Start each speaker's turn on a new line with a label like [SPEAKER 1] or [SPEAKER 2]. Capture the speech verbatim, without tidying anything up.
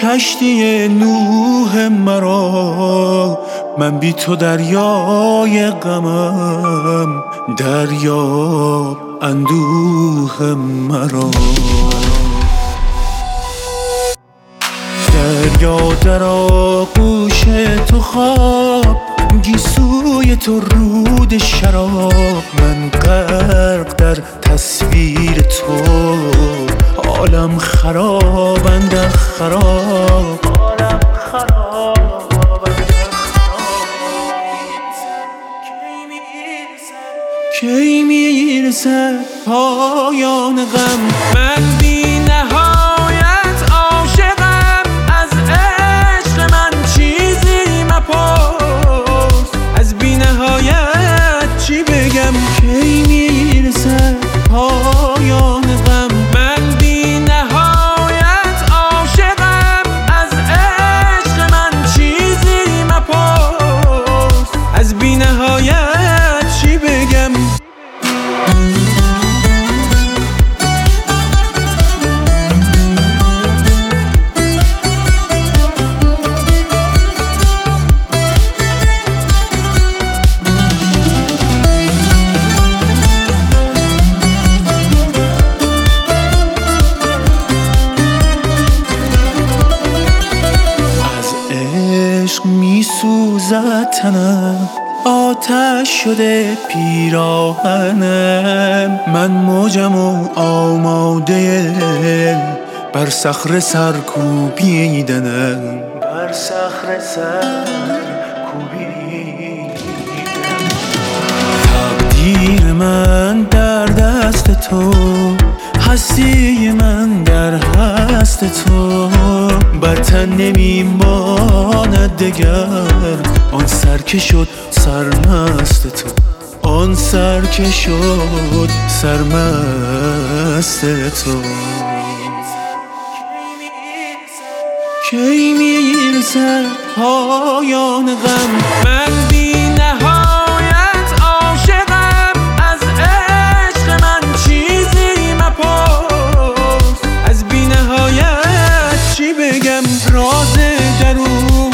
[SPEAKER 1] کشتی نوح مرا، من بی تو دریای غمم، دریاب اندوه مرا. دریا در آغوش تو خواب، گیسوی تو رود شراب، من غرق در تصویر تو، عالم خراب اندر خراب، عالم خراب اندر خراب. کی میرسد پایان غم، من بی نهایت عاشقم، از عشق من چیزی مپرس، از بی نهایت چی بگم. کی میرسد پایان غم، من بی نهایت عاشقم، از عشق من چیزی مپرس، از بی نهایت چی بگم. می سوزد تنم، آتش شده پیراهنم، من موجم و آماده بر صخره سر کوبیدنم، بر صخره سر کوبیدنم. تقدیر من در دست تو، هستی من در هست تو، بر تن نمیماند دگر آن سر که شد سرمست تو، آن سر که شد سرمست تو. کی میرسد پایان غم، من بی نهایت عاشقم، از عشق من چیزی مپرس، از بی نهایت چی بگم. راز درون